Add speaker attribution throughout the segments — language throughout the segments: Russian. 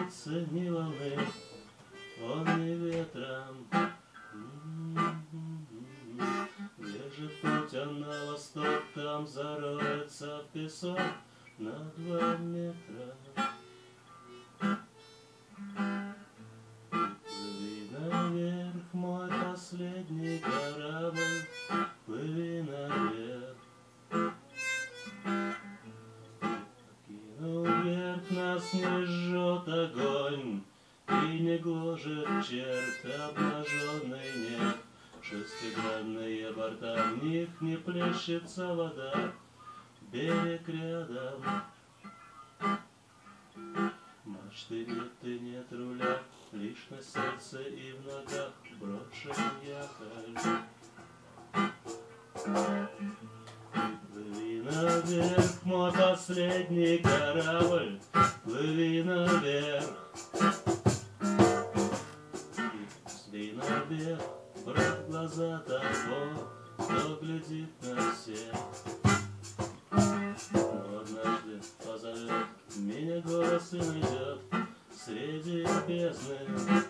Speaker 1: птицы, ни волны, он и ветром. Лежит путь он на восток, там зароется в песок на 2 метра. Плыви наверх, мой последний корабль, плыви наверх. Покинул вверх, нас не жжет огонь и не гложет черт обнаженный нет. Шестигранные борта, в них не плещется вода, берег рядом. Мачты нет и нет руля, лишь на сердце и в ногах брошен якорь. Плыви наверх, мой последний корабль, плыви наверх. Плыви наверх, брат, глаза того, кто глядит на всех. Но однажды позовет меня голос и найдет среди бездны.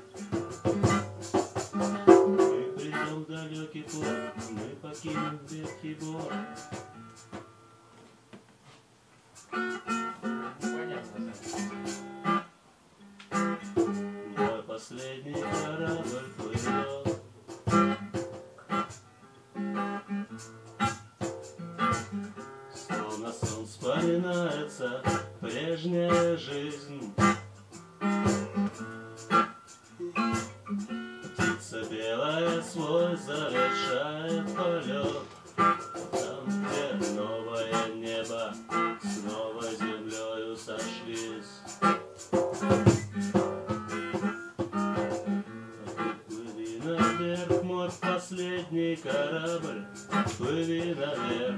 Speaker 1: Мы придем в далекий порт, мы покинем ветхий бор. Мой последний корабль плывет. Словно сон вспоминается прежняя жизнь. Птица белая свой завершает полет. Там, где новое небо с новой землею сошлись. Плыви наверх, мой последний корабль, плыви наверх.